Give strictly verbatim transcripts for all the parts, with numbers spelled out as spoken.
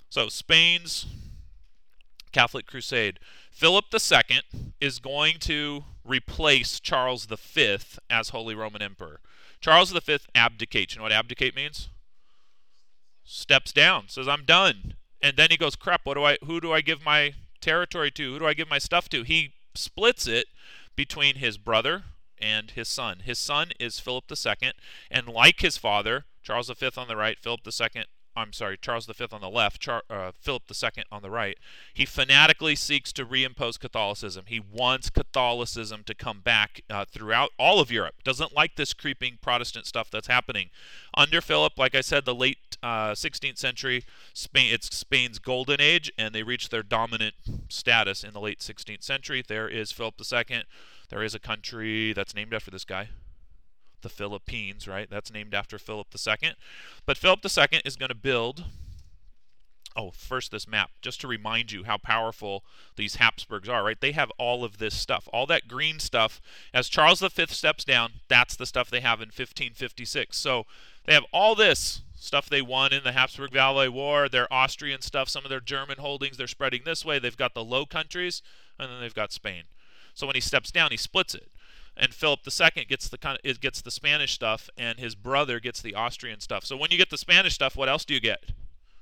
So Spain's Catholic Crusade. Philip the Second is going to replace Charles the Fifth as Holy Roman Emperor. Charles the Fifth abdicates. You know what abdicate means? Steps down, says I'm done. And then he goes, crap, what do I who do I give my territory to? Who do I give my stuff to? He splits it between his brother and his son. His son is Philip the Second, and like his father, Charles the Fifth on the right, Philip the Second I'm sorry, Charles the Fifth on the left, Char- uh, Philip the Second on the right, he fanatically seeks to reimpose Catholicism. He wants Catholicism to come back uh, throughout all of Europe. Doesn't like this creeping Protestant stuff that's happening. Under Philip, like I said, the late uh, sixteenth century, Spain, it's Spain's golden age, and they reached their dominant status in the late sixteenth century. There is Philip the Second. There is a country that's named after this guy. The Philippines, right? That's named after Philip the Second. But Philip the Second is going to build, oh, first this map, just to remind you how powerful these Habsburgs are, right? They have all of this stuff, all that green stuff. As Charles the Fifth steps down, that's the stuff they have in fifteen fifty-six. So they have all this stuff they won in the Habsburg Valley War, their Austrian stuff, some of their German holdings, they're spreading this way. They've got the Low Countries, and then they've got Spain. So when he steps down, he splits it. And Philip the Second gets the kind of, it gets the Spanish stuff, and his brother gets the Austrian stuff. So when you get the Spanish stuff, what else do you get?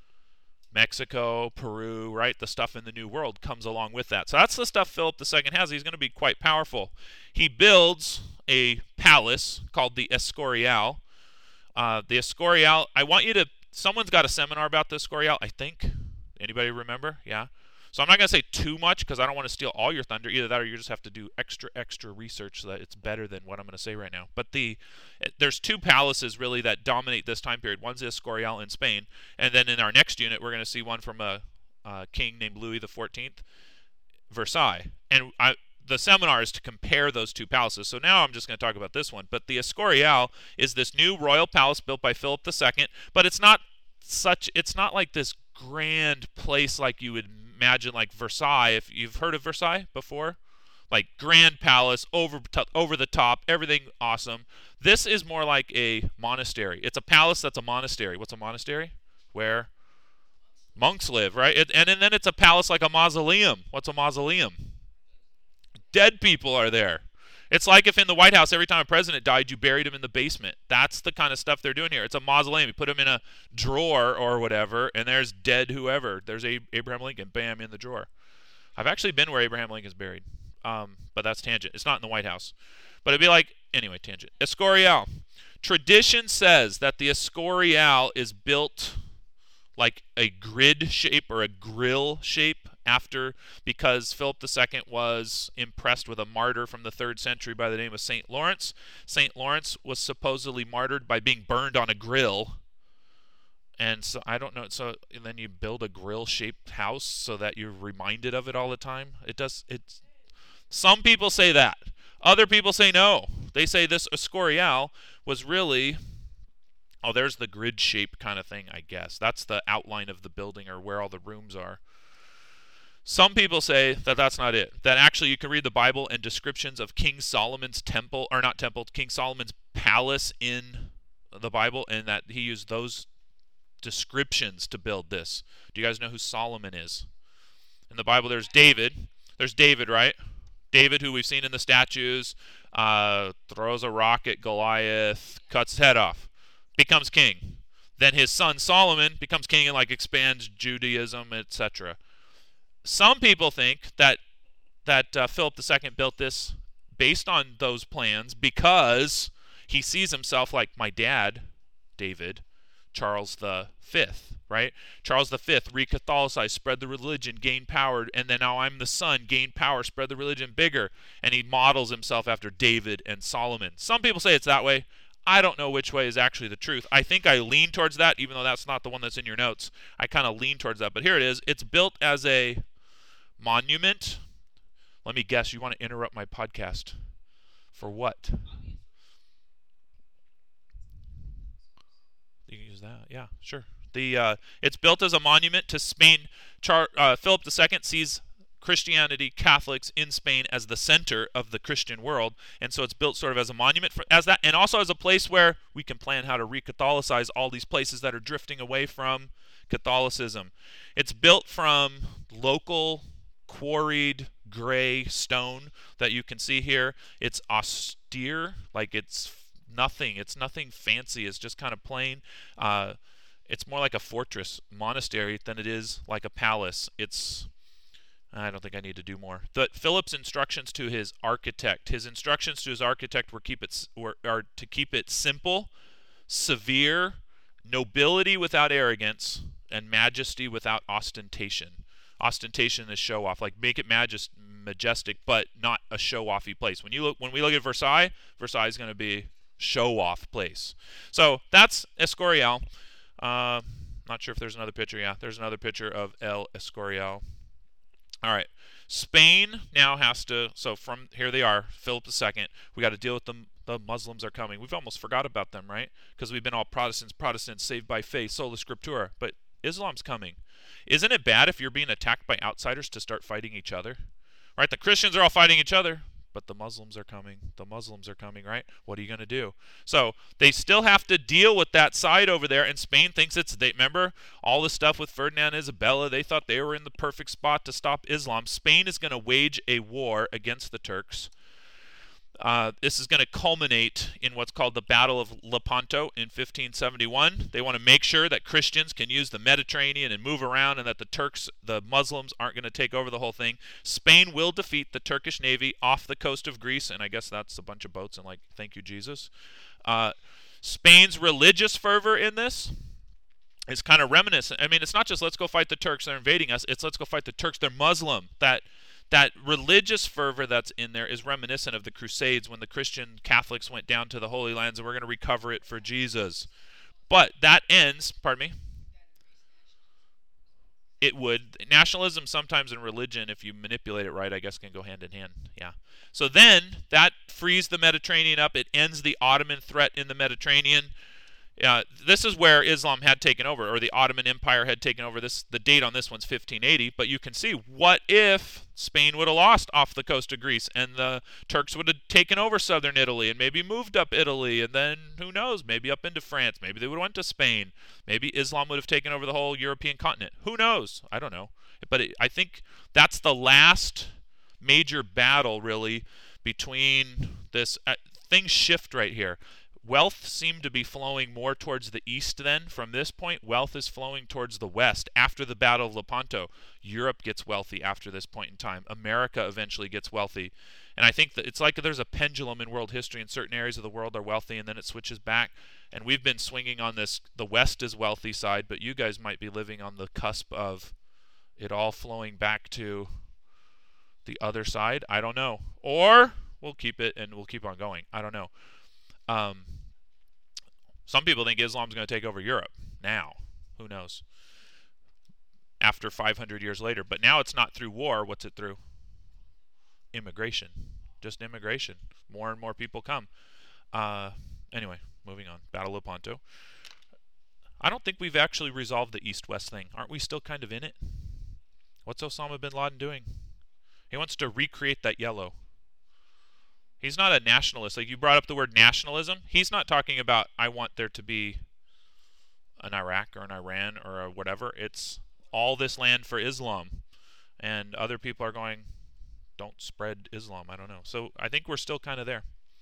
Mexico, Peru, right? The stuff in the New World comes along with that. So that's the stuff Philip the Second has. He's going to be quite powerful. He builds a palace called the Escorial. Uh, the Escorial, I want you to, someone's got a seminar about the Escorial, I think. Anybody remember? Yeah. So I'm not going to say too much because I don't want to steal all your thunder. Either that or you just have to do extra, extra research so that it's better than what I'm going to say right now. But the there's two palaces really that dominate this time period. One's the Escorial in Spain, and then in our next unit we're going to see one from a, a king named Louis the Fourteenth, Versailles. And I, the seminar is to compare those two palaces. So now I'm just going to talk about this one. But the Escorial is this new royal palace built by Philip the Second, but it's not such. It's not like this grand place like you would imagine, like Versailles. If you've heard of Versailles before, like grand palace, over over the top, everything awesome. This is more like a monastery. It's a palace that's a monastery. What's a monastery? Where monks live, right? It, and, and then it's a palace like a mausoleum. What's a mausoleum? Dead people are there. It's like if in the White House, every time a president died, you buried him in the basement. That's the kind of stuff they're doing here. It's a mausoleum. You put him in a drawer or whatever, and there's dead whoever. There's Abraham Lincoln, bam, in the drawer. I've actually been where Abraham Lincoln's buried, um, but that's tangent. It's not in the White House. But it'd be like, anyway, tangent. Escorial. Tradition says that the Escorial is built like a grid shape or a grill shape after, because Philip the Second was impressed with a martyr from the third century by the name of Saint Lawrence. Saint Lawrence was supposedly martyred by being burned on a grill. And so I don't know, so and then you build a grill-shaped house so that you're reminded of it all the time. It does it's some people say that. Other people say no. They say this Escorial was really, oh, there's the grid shape kind of thing, I guess. That's the outline of the building or where all the rooms are. Some people say that that's not it. That actually you can read the Bible and descriptions of King Solomon's temple, or not temple, King Solomon's palace in the Bible, and that he used those descriptions to build this. Do you guys know who Solomon is? In the Bible there's David. There's David, right? David, who we've seen in the statues, uh, throws a rock at Goliath, cuts his head off, becomes king. Then his son Solomon becomes king and like expands Judaism, et cetera. Some people think that that uh, Philip the Second built this based on those plans because he sees himself like my dad, David, Charles the Fifth, right? Charles the Fifth re-Catholicized, spread the religion, gained power, and then now I'm the son, gained power, spread the religion bigger, and he models himself after David and Solomon. Some people say it's that way. I don't know which way is actually the truth. I think I lean towards that, even though that's not the one that's in your notes. I kind of lean towards that, but here it is. It's built as a monument. Let me guess, you want to interrupt my podcast. For what? You can use that. Yeah, sure. The uh, it's built as a monument to Spain. Char- uh, Philip the Second sees Christianity, Catholics in Spain as the center of the Christian world, and so it's built sort of as a monument for, as that, and also as a place where we can plan how to re-Catholicize all these places that are drifting away from Catholicism. It's built from local quarried gray stone that you can see here. It's austere, like it's nothing. It's nothing fancy. It's just kind of plain. Uh, it's more like a fortress monastery than it is like a palace. It's I don't think I need to do more. The, Philip's instructions to his architect. His instructions to his architect were keep it were are to keep it simple, severe, nobility without arrogance, and majesty without ostentation. Ostentation is show off, like make it majest, majestic, but not a show offy place. When you look, when we look at Versailles, Versailles is going to be show off place. So that's Escorial. Uh, not sure if there's another picture. Yeah, there's another picture of El Escorial. All right, Spain now has to, so from here they are, Philip the Second. We got to deal with them. The Muslims are coming. We've almost forgot about them, right? Because we've been all Protestants, Protestants, saved by faith, sola scriptura. But Islam's coming. Isn't it bad if you're being attacked by outsiders to start fighting each other? Right? The Christians are all fighting each other, but the Muslims are coming. The Muslims are coming, right? What are you going to do? So they still have to deal with that side over there, and Spain thinks it's, they remember all the stuff with Ferdinand and Isabella, they thought they were in the perfect spot to stop Islam. Spain is going to wage a war against the Turks. Uh, this is going to culminate in what's called the Battle of Lepanto in fifteen seventy-one. They want to make sure that Christians can use the Mediterranean and move around, and that the Turks, the Muslims, aren't going to take over the whole thing. Spain will defeat the Turkish navy off the coast of Greece, and I guess that's a bunch of boats, and like, thank you, Jesus. Uh, Spain's religious fervor in this is kind of reminiscent. I mean, it's not just let's go fight the Turks, they're invading us. It's let's go fight the Turks, they're Muslim. That That religious fervor that's in there is reminiscent of the Crusades when the Christian Catholics went down to the Holy Lands and we're going to recover it for Jesus. But that ends, pardon me? It would. Nationalism sometimes in religion, if you manipulate it right, I guess can go hand in hand. Yeah. So then that frees the Mediterranean up. It ends the Ottoman threat in the Mediterranean. Uh, this is where Islam had taken over, or the Ottoman Empire had taken over. This the date on this one's fifteen eighty, but you can see, what if Spain would have lost off the coast of Greece, and the Turks would have taken over southern Italy, and maybe moved up Italy, and then, who knows, maybe up into France, maybe they would have went to Spain, maybe Islam would have taken over the whole European continent. Who knows? I don't know. But it, I think that's the last major battle, really, between this. Uh, things shift right here. Wealth seemed to be flowing more towards the east then. From this point, wealth is flowing towards the west. After the Battle of Lepanto, Europe gets wealthy after this point in time. America eventually gets wealthy. And I think that it's like there's a pendulum in world history, and certain areas of the world are wealthy, and then it switches back. And we've been swinging on this, the west is wealthy side, but you guys might be living on the cusp of it all flowing back to the other side. I don't know. Or we'll keep it and we'll keep on going. I don't know. Um, some people think Islam's going to take over Europe now. Who knows? After five hundred years later. But now it's not through war. What's it through? Immigration. Just immigration. More and more people come. Uh, anyway, moving on. Battle of Lepanto. I don't think we've actually resolved the East-West thing. Aren't we still kind of in it? What's Osama bin Laden doing? He wants to recreate that yellow. He's not a nationalist. Like, you brought up the word nationalism. He's not talking about, I want there to be an Iraq or an Iran or a whatever. It's all this land for Islam. And other people are going, don't spread Islam. I don't know. So I think we're still kind of there.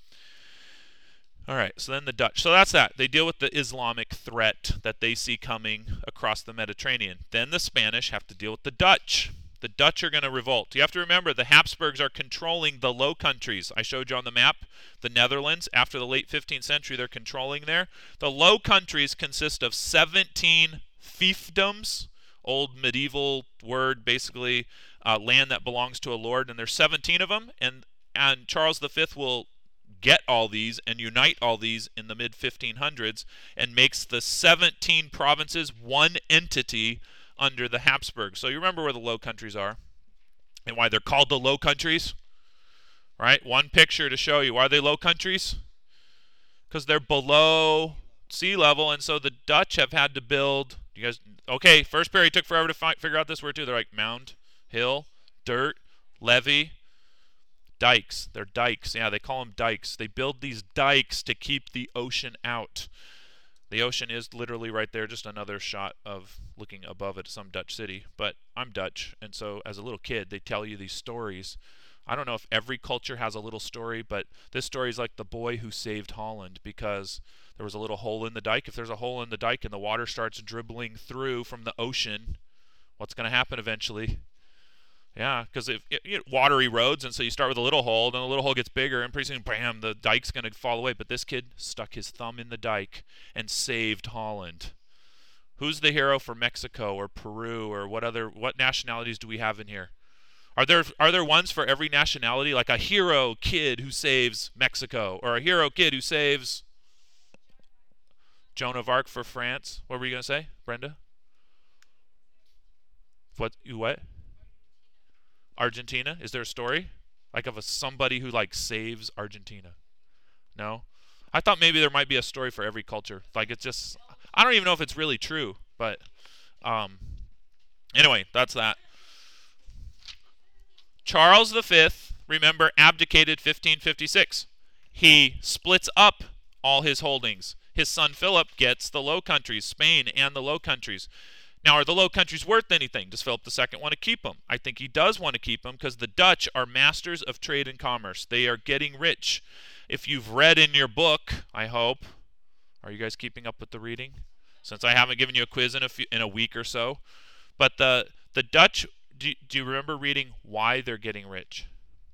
All right, so then the Dutch. So that's that. They deal with the Islamic threat that they see coming across the Mediterranean. Then the Spanish have to deal with the Dutch. The Dutch are going to revolt. You have to remember, the Habsburgs are controlling the Low Countries. I showed you on the map the Netherlands. After the late fifteenth century, they're controlling there. The Low Countries consist of seventeen fiefdoms, old medieval word, basically uh, land that belongs to a lord, and there's seventeen of them, and, and Charles the Fifth will get all these and unite all these in the mid fifteen hundreds and makes the seventeen provinces one entity under the Habsburgs. So you remember where the Low Countries are and why they're called the Low Countries, right? One picture to show you. Why are they Low Countries? Because they're below sea level, and so the Dutch have had to build. You guys, okay? First period took forever to find, figure out this word too. They're like mound, hill, dirt, levee, dikes. They're dikes. Yeah, they call them dikes. They build these dikes to keep the ocean out. The ocean is literally right there, just another shot of looking above at some Dutch city. But I'm Dutch, and so as a little kid, they tell you these stories. I don't know if every culture has a little story, but this story is like the boy who saved Holland because there was a little hole in the dike. If there's a hole in the dike and the water starts dribbling through from the ocean, what's going to happen eventually? Yeah, because if it, you know, water erodes, and so you start with a little hole, then the little hole gets bigger, and pretty soon, bam, the dike's going to fall away. But this kid stuck his thumb in the dike and saved Holland. Who's the hero for Mexico or Peru or what other what nationalities do we have in here? Are there are there ones for every nationality, like a hero kid who saves Mexico, or a hero kid who saves Joan of Arc for France? What were you going to say, Brenda? What you what? Argentina? Is there a story like of a somebody who like saves Argentina? No. I thought maybe there might be a story for every culture. Like it's just I don't even know if it's really true, but um anyway, that's that. Charles the Fifth, remember, abdicated fifteen fifty-six. He splits up all his holdings. His son Philip gets the Low Countries, Spain and the Low Countries. Now, are the Low Countries worth anything? Does Philip the Second want to keep them? I think he does want to keep them because the Dutch are masters of trade and commerce. They are getting rich. If you've read in your book, I hope, are you guys keeping up with the reading? Since I haven't given you a quiz in a, few, in a week or so. But the, the Dutch, do, do you remember reading why they're getting rich?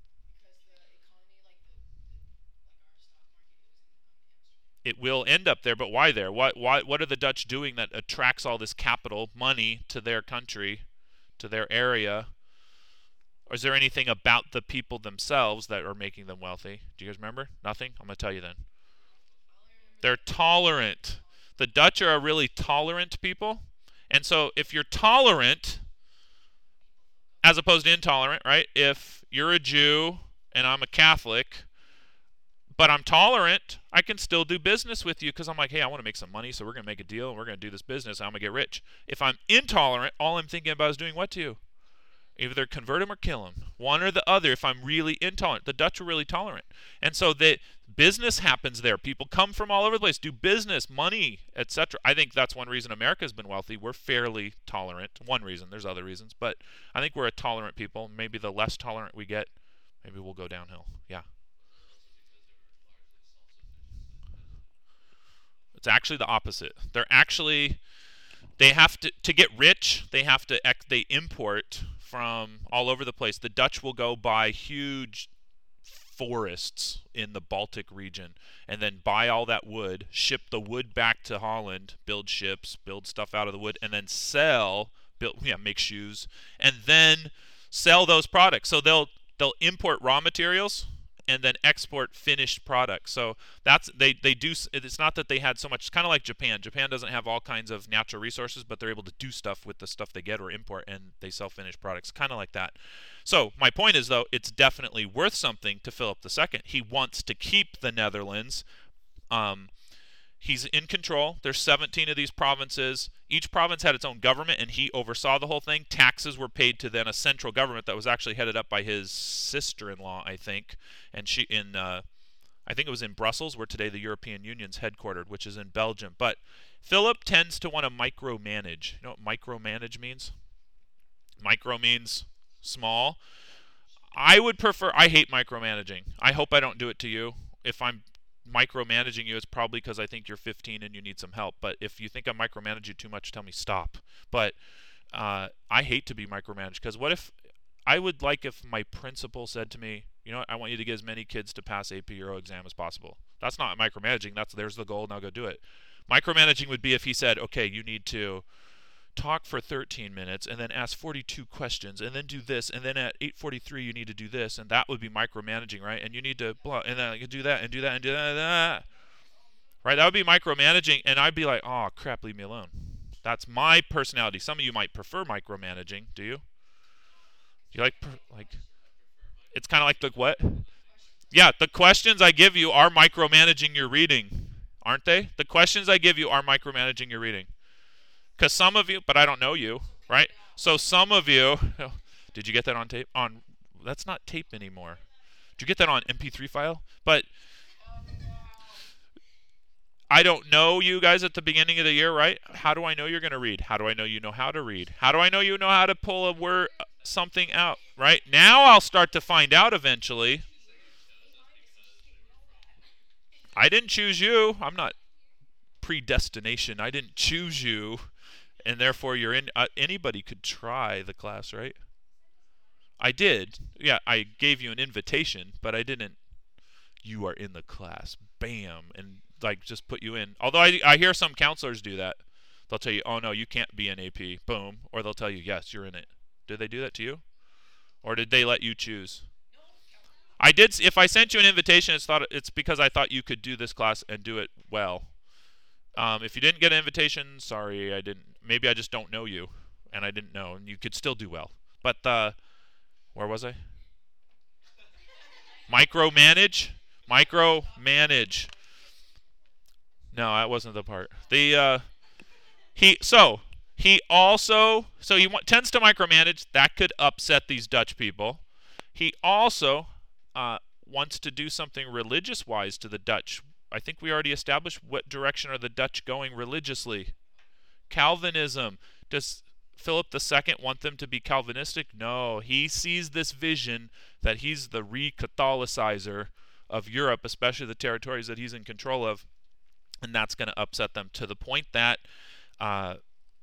It will end up there, but why there? What, why, what are the Dutch doing that attracts all this capital, money to their country, to their area? Or is there anything about the people themselves that are making them wealthy? Do you guys remember? Nothing? I'm going to tell you then. They're tolerant. The Dutch are a really tolerant people. And so if you're tolerant, as opposed to intolerant, right? If you're a Jew and I'm a Catholic, but I'm tolerant, I can still do business with you because I'm like, hey, I want to make some money, so we're going to make a deal, and we're going to do this business, and I'm going to get rich. If I'm intolerant, all I'm thinking about is doing what to you? Either convert him or kill him. One or the other if I'm really intolerant. The Dutch are really tolerant. And so the business happens there. People come from all over the place, do business, money, et cetera. I think that's one reason America's been wealthy. We're fairly tolerant. One reason. There's other reasons. But I think we're a tolerant people. Maybe the less tolerant we get, maybe we'll go downhill. Yeah. It's actually the opposite. They're actually, they have to, to get rich, they have to, they import from all over the place. The Dutch will go buy huge forests in the Baltic region and then buy all that wood, ship the wood back to Holland, build ships, build stuff out of the wood, and then sell, build, yeah, make shoes, and then sell those products. So they'll they'll import raw materials and then export finished products. So that's they they do. It's not that they had so much. It's kind of like Japan. Japan doesn't have all kinds of natural resources, but they're able to do stuff with the stuff they get or import, and they sell finished products. Kind of like that. So my point is, though, it's definitely worth something to Philip the Second. He wants to keep the Netherlands. Um, he's in control. There's seventeen of these provinces. Each province had its own government, and he oversaw the whole thing. Taxes were paid to then a central government that was actually headed up by his sister-in-law, I think, and she in uh, I think it was in Brussels, where today the European Union's headquartered, which is in Belgium. But Philip tends to want to micromanage. You know what micromanage means? Micro means small. I would prefer. I hate micromanaging. I hope I don't do it to you. If I'm micromanaging you, it's probably because I think you're fifteen and you need some help. But if you think I'm micromanaging you too much, tell me stop. But uh, I hate to be micromanaged, because what if I would like if my principal said to me, you know what, I want you to get as many kids to pass A P Euro exam as possible. That's not micromanaging. That's there's the goal. Now go do it. Micromanaging would be if he said, okay, you need to talk for thirteen minutes and then ask forty-two questions and then do this, and then at eight forty-three you need to do this, and that would be micromanaging, right? And you need to blah, and then you do that and do that and do that, and that. Right? That would be micromanaging, and I'd be like, oh crap, leave me alone. That's my personality. Some of you might prefer micromanaging. Do you? Do you like like? It's kind of like the what? Yeah, the questions I give you are micromanaging your reading, aren't they? The questions I give you are micromanaging your reading. Because some of you, but I don't know you, right? So some of you, oh, did you get that on tape? On that's not tape anymore. Did you get that on M P three file? But I don't know you guys at the beginning of the year, right? How do I know you're going to read? How do I know you know how to read? How do I know you know how to pull a word, something out, right? Now I'll start to find out eventually. I didn't choose you. I'm not predestination. I didn't choose you, and therefore you're in. Uh, anybody could try the class, right? I did. Yeah, I gave you an invitation, but I didn't. You are in the class. Bam, and like just put you in. Although I I hear some counselors do that. They'll tell you, "Oh no, you can't be in A P." Boom, or they'll tell you, "Yes, you're in it." Did they do that to you, or did they let you choose? I did. If I sent you an invitation, it's thought it's because I thought you could do this class and do it well. Um, if you didn't get an invitation, sorry, I didn't. Maybe I just don't know you, and I didn't know, and you could still do well. But uh, where was I? Micromanage, micromanage. No, that wasn't the part. The uh, he so he also so he tends to micromanage. That could upset these Dutch people. He also uh, wants to do something religious-wise to the Dutch. I think we already established what direction are the Dutch going religiously. Calvinism. Does Philip the Second want them to be Calvinistic? No. He sees this vision that he's the re-Catholicizer of Europe, especially the territories that he's in control of, and that's going to upset them to the point that uh,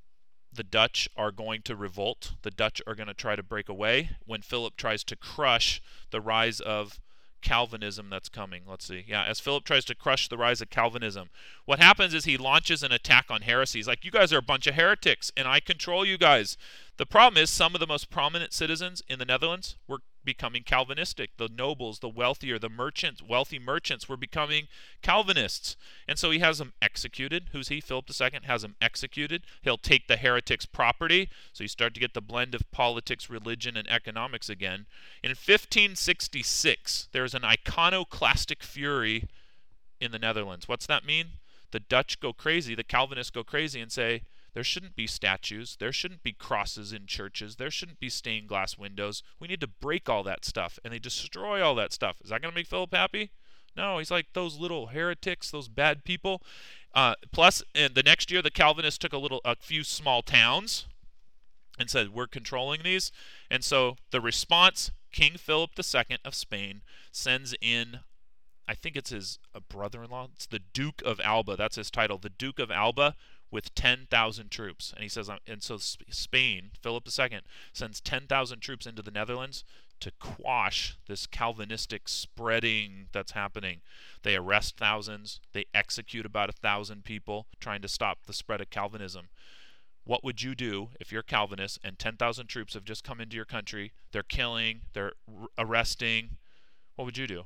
the Dutch are going to revolt. The Dutch are going to try to break away when Philip tries to crush the rise of Calvinism that's coming. Let's see. Yeah, as Philip tries to crush the rise of Calvinism, what happens is he launches an attack on heresies. Like, you guys are a bunch of heretics, and I control you guys. The problem is some of the most prominent citizens in the Netherlands were becoming Calvinistic. The nobles, the wealthier, the merchants, wealthy merchants were becoming Calvinists. And so he has them executed. Who's he? Philip the Second has them executed. He'll take the heretics' property. So you start to get the blend of politics, religion, and economics again. In fifteen sixty-six, there's an iconoclastic fury in the Netherlands. What's that mean? The Dutch go crazy, the Calvinists go crazy and say, there shouldn't be statues. There shouldn't be crosses in churches. There shouldn't be stained glass windows. We need to break all that stuff. And they destroy all that stuff. Is that going to make Philip happy? No, he's like those little heretics, those bad people. Uh, plus, in the next year, the Calvinists took a little, a few small towns and said, we're controlling these. And so the response, King Philip the Second of Spain sends in, I think it's his uh, brother-in-law. It's the Duke of Alba. That's his title. The Duke of Alba, with ten thousand troops. And he says, and so Spain, Philip the Second, sends ten thousand troops into the Netherlands to quash this Calvinistic spreading that's happening. They arrest thousands. They execute about a thousand people trying to stop the spread of Calvinism. What would you do if you're Calvinist and ten thousand troops have just come into your country? They're killing, they're arresting. What would you do?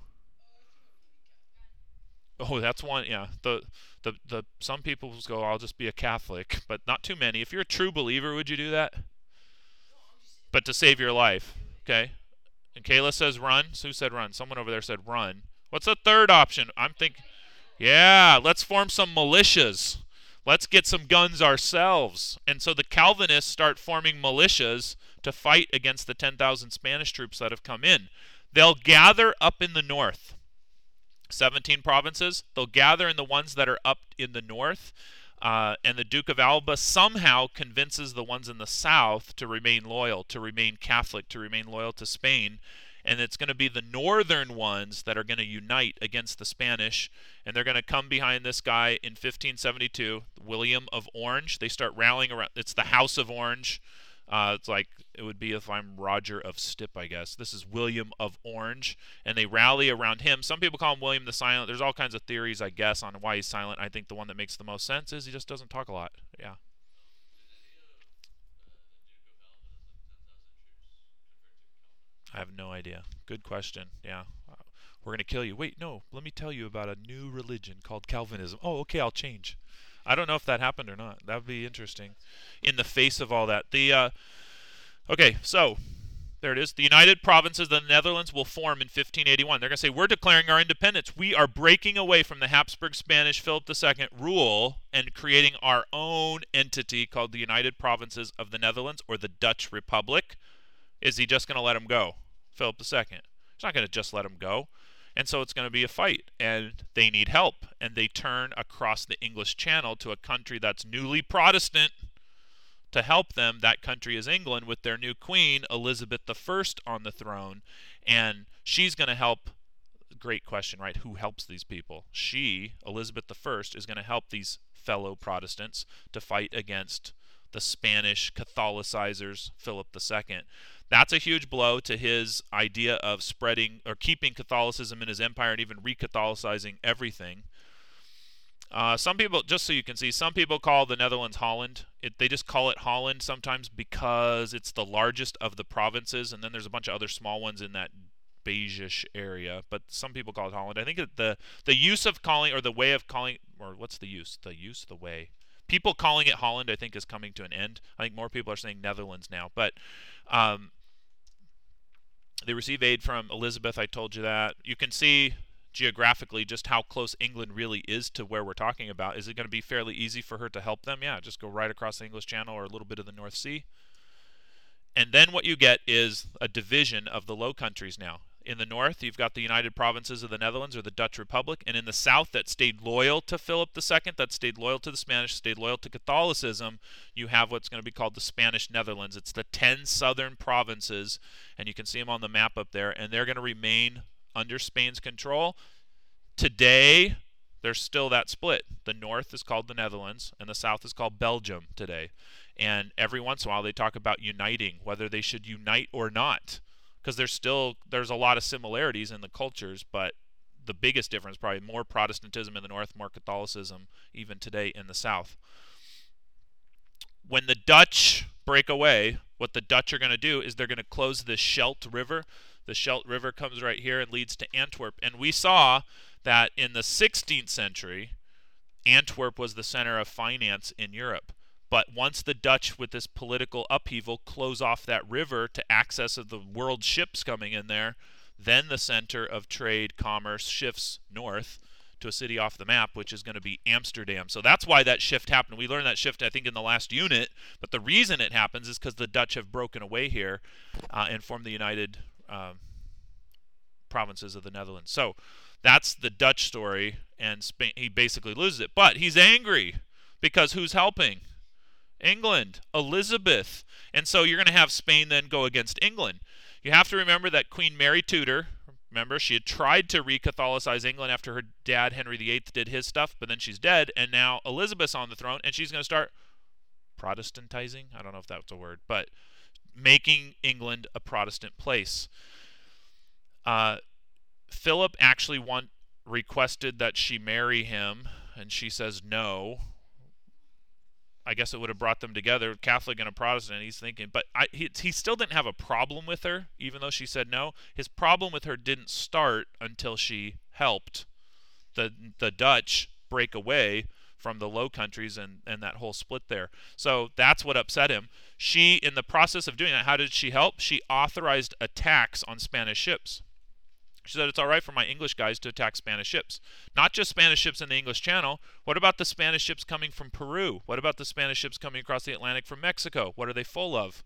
Oh, that's one. Yeah, the the the some people go, I'll just be a Catholic, but not too many. If you're a true believer, would you do that? But to save your life, okay. And Kayla says run. Sue said run. Someone over there said run. What's the third option? I'm thinking, yeah, let's form some militias. Let's get some guns ourselves. And so the Calvinists start forming militias to fight against the ten thousand Spanish troops that have come in. They'll gather up in the north. seventeen provinces. They'll gather in the ones that are up in the north. Uh, and the Duke of Alba somehow convinces the ones in the south to remain loyal, to remain Catholic, to remain loyal to Spain. And it's going to be the northern ones that are going to unite against the Spanish. And they're going to come behind this guy in fifteen seventy-two, William of Orange. They start rallying around. It's the House of Orange. Uh, it's like it would be if I'm Roger of Stipp, I guess. This is William of Orange, and they rally around him. Some people call him William the Silent. There's all kinds of theories, I guess, on why he's silent. I think the one that makes the most sense is he just doesn't talk a lot. Yeah. I have no idea. Good question. Yeah. We're going to kill you. Wait, no. Let me tell you about a new religion called Calvinism. Oh, okay, I'll change. I don't know if that happened or not. That would be interesting. In the face of all that. The uh, Okay, so there it is. The United Provinces of the Netherlands will form in fifteen eighty-one. They're going to say, we're declaring our independence. We are breaking away from the Habsburg Spanish Philip the Second rule and creating our own entity called the United Provinces of the Netherlands, or the Dutch Republic. Is he just going to let him go? Philip the Second. He's not going to just let him go. And so it's going to be a fight, and they need help. And they turn across the English Channel to a country that's newly Protestant to help them. That country is England, with their new queen, Elizabeth the First, on the throne. And she's going to help. Great question, right? Who helps these people? She, Elizabeth the First, is going to help these fellow Protestants to fight against the Spanish Catholicizers, Philip the Second. That's a huge blow to his idea of spreading or keeping Catholicism in his empire and even re-Catholicizing everything. Uh, some people, just so you can see, some people call the Netherlands Holland. It, they just call it Holland sometimes because it's the largest of the provinces, and then there's a bunch of other small ones in that beige-ish area, but some people call it Holland. I think that the the use of calling, or the way of calling, or what's the use? The use, the way. People calling it Holland, I think, is coming to an end. I think more people are saying Netherlands now, but um, they receive aid from Elizabeth. I told you that. You can see geographically just how close England really is to where we're talking about. Is it going to be fairly easy for her to help them? Yeah, just go right across the English Channel or a little bit of the North Sea. And then what you get is a division of the Low Countries now. In the north, you've got the United Provinces of the Netherlands, or the Dutch Republic. And in the south, that stayed loyal to Philip the Second, that stayed loyal to the Spanish, stayed loyal to Catholicism, you have what's going to be called the Spanish Netherlands. It's the ten southern provinces, and you can see them on the map up there, and they're going to remain under Spain's control. Today, there's still that split. The north is called the Netherlands, and the south is called Belgium today. And every once in a while, they talk about uniting, whether they should unite or not. Because there's still there's a lot of similarities in the cultures, but the biggest difference, probably more Protestantism in the north, more Catholicism even today in the south. When the Dutch break away, what the Dutch are going to do is they're going to close the Scheldt River. The Scheldt River comes right here and leads to Antwerp. And we saw that in the sixteenth century, Antwerp was the center of finance in Europe. But once the Dutch, with this political upheaval, close off that river to access of the world ships coming in there, then the center of trade, commerce shifts north to a city off the map, which is going to be Amsterdam. So that's why that shift happened. We learned that shift, I think, in the last unit. But the reason it happens is because the Dutch have broken away here uh, and formed the United uh, Provinces of the Netherlands. So that's the Dutch story, and Spain, he basically loses it. But he's angry because who's helping? England, Elizabeth. And so you're going to have Spain then go against England. You have to remember that Queen Mary Tudor, remember, she had tried to re-Catholicize England after her dad, Henry the Eighth, did his stuff, but then she's dead, and now Elizabeth's on the throne, and she's going to start Protestantizing? I don't know if that's a word, but making England a Protestant place. Uh, Philip actually want, requested that she marry him, and she says no. I guess it would have brought them together, Catholic and a Protestant, he's thinking. But I, he, he still didn't have a problem with her, even though she said no. His problem with her didn't start until she helped the the Dutch break away from the Low Countries and, and that whole split there. So that's what upset him. She, in the process of doing that, how did she help? She authorized attacks on Spanish ships. She said it's all right for my English guys to attack Spanish ships. Not just Spanish ships in the English Channel. What about the Spanish ships coming from Peru? What about the Spanish ships coming across the Atlantic from Mexico? What are they full of?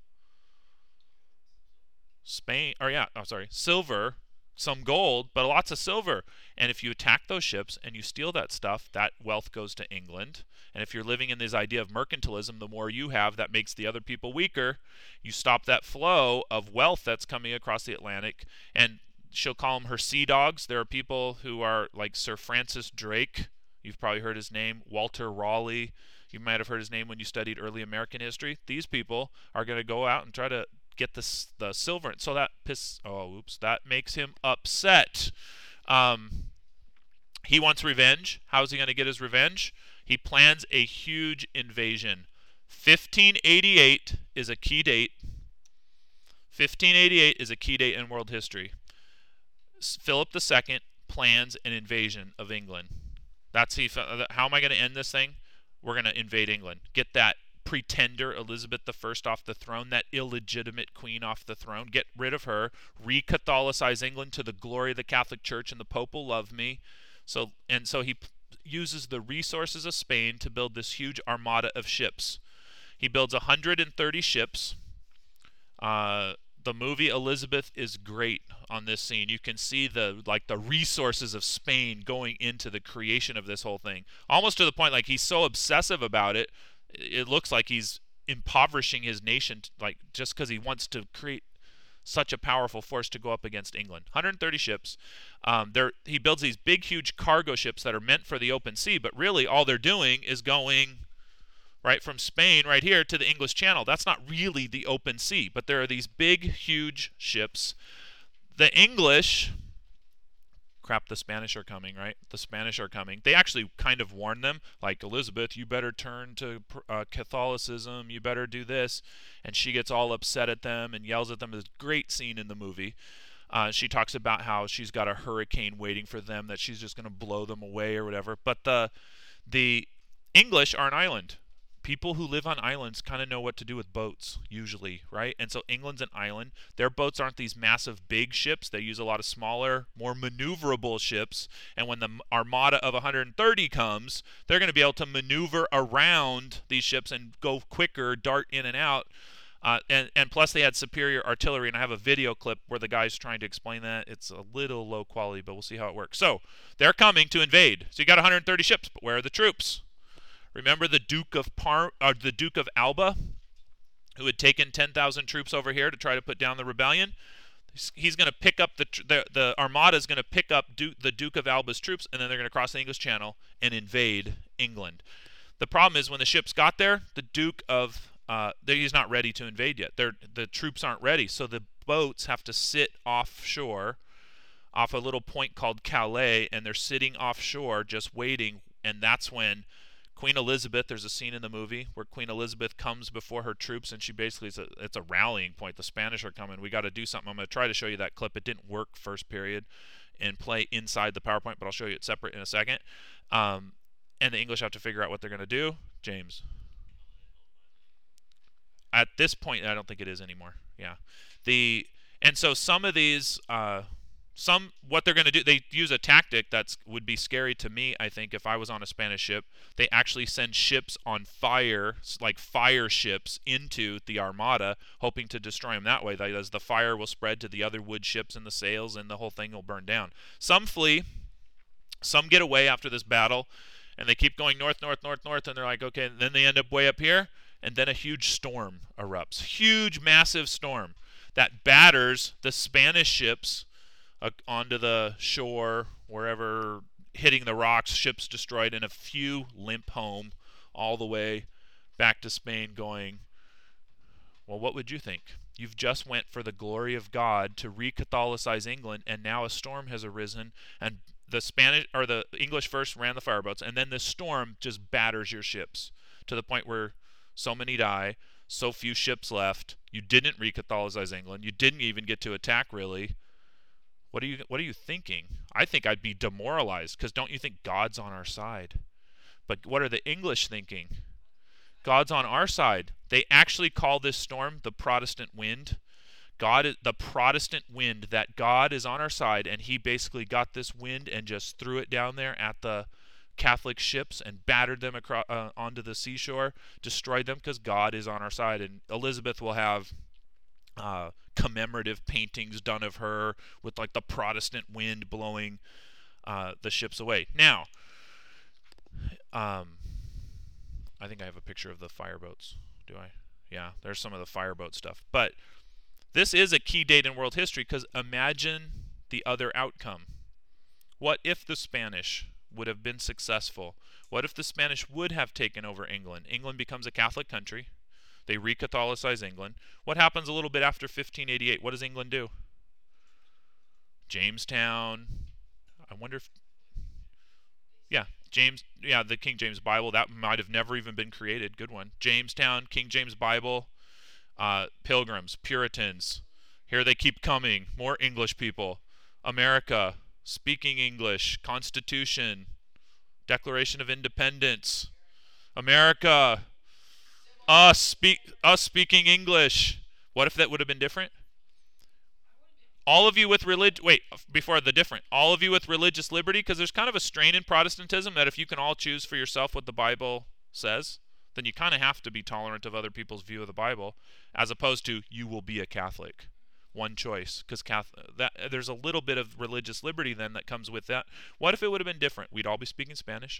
Spain, or yeah, I'm oh, sorry, silver, some gold, but lots of silver. And if you attack those ships and you steal that stuff, that wealth goes to England. And if you're living in this idea of mercantilism, the more you have, that makes the other people weaker. You stop that flow of wealth that's coming across the Atlantic. And she'll call them her sea dogs. There are people who are like Sir Francis Drake. You've probably heard his name. Walter Raleigh. You might have heard his name when you studied early American history. These people are going to go out and try to get the, the silver. So that piss. Oh, oops. That makes him upset. Um, he wants revenge. How's he going to get his revenge? He plans a huge invasion. fifteen eighty-eight is a key date. fifteen eighty-eight is a key date in world history. Philip the Second plans an invasion of England. That's he. How am I going to end this thing? We're going to invade England. Get that pretender Elizabeth the First off the throne, that illegitimate queen off the throne. Get rid of her. Re-Catholicize England to the glory of the Catholic Church, and the Pope will love me. So and so he p- uses the resources of Spain to build this huge armada of ships. He builds one hundred thirty ships. Uh, the movie Elizabeth is great on this scene. You can see the like the resources of Spain going into the creation of this whole thing. Almost to the point like he's so obsessive about it, it looks like he's impoverishing his nation like just because he wants to create such a powerful force to go up against England. one hundred thirty ships. Um, there he builds these big, huge cargo ships that are meant for the open sea, but really all they're doing is going right from Spain right here to the English Channel. That's not really the open sea, but there are these big, huge ships. The English, crap, the Spanish are coming, right? The Spanish are coming. They actually kind of warn them, like, Elizabeth, you better turn to uh, Catholicism, you better do this. And she gets all upset at them and yells at them. There's a great scene in the movie. Uh, she talks about how she's got a hurricane waiting for them, that she's just going to blow them away or whatever. But the the English are an island. People who live on islands kind of know what to do with boats, usually, right? And so England's an island. Their boats aren't these massive, big ships. They use a lot of smaller, more maneuverable ships. And when the armada of one hundred thirty comes, they're going to be able to maneuver around these ships and go quicker, dart in and out. Uh, and, and plus they had superior artillery, and I have a video clip where the guy's trying to explain that. It's a little low quality, but we'll see how it works. So they're coming to invade. So you got one hundred thirty ships, but where are the troops? Remember the Duke of Par, uh, the Duke of Alba, who had taken ten thousand troops over here to try to put down the rebellion? He's, he's going to pick up the, the the Armada is going to pick up Duke, the Duke of Alba's troops, and then they're going to cross the English Channel and invade England. The problem is when the ships got there, the Duke of uh, he's not ready to invade yet. They're, the troops aren't ready, so the boats have to sit offshore, off a little point called Calais, and they're sitting offshore just waiting. And that's when Queen Elizabeth, there's a scene in the movie where Queen Elizabeth comes before her troops, and she basically is a, it's a rallying point. The Spanish are coming. We got to do something. I'm going to try to show you that clip. It didn't work first period and play inside the PowerPoint, but I'll show you it separate in a second. Um, and the English have to figure out what they're going to do. James. At this point, I don't think it is anymore. Yeah. The and so some of these, uh, some what they're going to do, they use a tactic that would be scary to me. I think if I was on a Spanish ship, they actually send ships on fire, like fire ships, into the Armada, hoping to destroy them that way. That as the fire will spread to the other wood ships and the sails, and the whole thing will burn down. Some flee, some get away after this battle, and they keep going north, north, north, north, and they're like, okay. And then they end up way up here. And then a huge storm erupts. Huge, massive storm that batters the Spanish ships uh, onto the shore, wherever, hitting the rocks, ships destroyed, and a few limp home all the way back to Spain going, well, what would you think? You've just went for the glory of God to re-Catholicize England, and now a storm has arisen, and the Spanish or the English first ran the fireboats, and then this storm just batters your ships to the point where so many die, so few ships left. You didn't re-Catholicize England. You didn't even get to attack, really. What are you What are you thinking? I think I'd be demoralized, because don't you think God's on our side? But what are the English thinking? God's on our side. They actually call this storm the Protestant wind. God is the Protestant wind, that God is on our side, and he basically got this wind and just threw it down there at the Catholic ships and battered them across uh, onto the seashore, destroyed them, because God is on our side. And Elizabeth will have uh, commemorative paintings done of her with like the Protestant wind blowing uh, the ships away. Now, um, I think I have a picture of the fireboats. Do I? Yeah, there's some of the fireboat stuff. But this is a key date in world history, because imagine the other outcome. What if the Spanish would have been successful? What if the Spanish would have taken over England? England becomes a Catholic country. They re-Catholicize England. What happens a little bit after fifteen eighty-eight? What does England do? Jamestown. I wonder if... Yeah, James. Yeah, the King James Bible. That might have never even been created. Good one. Jamestown, King James Bible, uh, Pilgrims, Puritans. Here they keep coming. More English people. America. Speaking English, Constitution, Declaration of Independence, America, us speak us speaking English. What if that would have been different? All of you with religion, wait, before the different, all of you with religious liberty, because there's kind of a strain in Protestantism that if you can all choose for yourself what the Bible says, then you kind of have to be tolerant of other people's view of the Bible, as opposed to you will be a Catholic. one choice, because that there's a little bit of religious liberty then that comes with that. What if it would have been different? We'd all be speaking Spanish.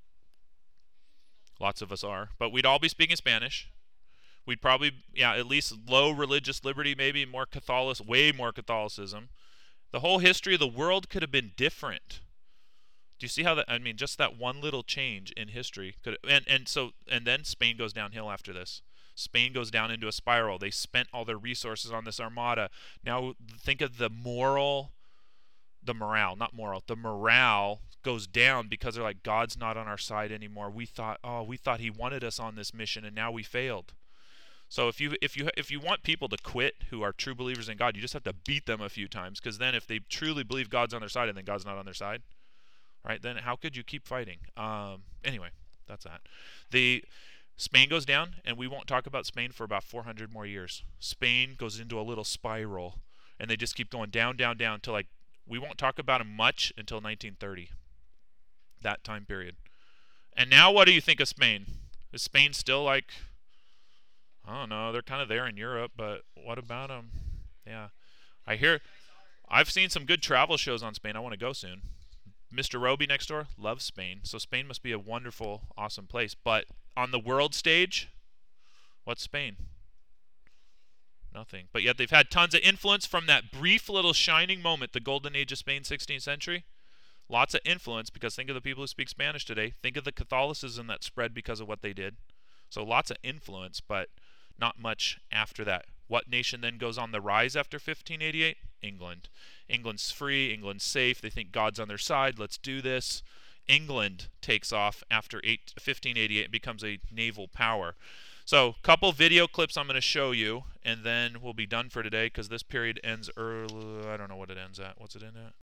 Lots of us are, but we'd all be speaking Spanish. We'd probably, yeah, at least low religious liberty, maybe more Catholic, way more Catholicism. The whole history of the world could have been different. Do you see how that? I mean, just that one little change in history could, and and so and then Spain goes downhill after this. Spain goes down into a spiral. They spent all their resources on this armada. Now think of the moral, the morale, not moral, the morale goes down because they're like, God's not on our side anymore. We thought, oh, we thought He wanted us on this mission, and now we failed. So if you if you if you want people to quit who are true believers in God, you just have to beat them a few times, because then if they truly believe God's on their side and then God's not on their side, right? Then how could you keep fighting? Um, anyway, that's that. The Spain goes down, and we won't talk about Spain for about four hundred more years. Spain goes into a little spiral, and they just keep going down, down, down until like we won't talk about them much until nineteen thirty. That time period. And now what do you think of Spain? Is Spain still like, I don't know, they're kind of there in Europe, but what about them? Yeah. I hear, I've seen some good travel shows on Spain. I want to go soon. Mister Roby next door loves Spain, so Spain must be a wonderful, awesome place. But on the world stage, what's Spain? Nothing. But yet they've had tons of influence from that brief little shining moment, the golden age of Spain, sixteenth century. Lots of influence, because think of the people who speak Spanish today. Think of the Catholicism that spread because of what they did. So lots of influence, but not much after that. What nation then goes on the rise after fifteen eighty-eight? England. England's free. England's safe. They think God's on their side. Let's do this. England takes off after fifteen eighty-eight and becomes a naval power. So, couple video clips I'm going to show you, and then we'll be done for today, because this period ends early. I don't know what it ends at. What's it end at?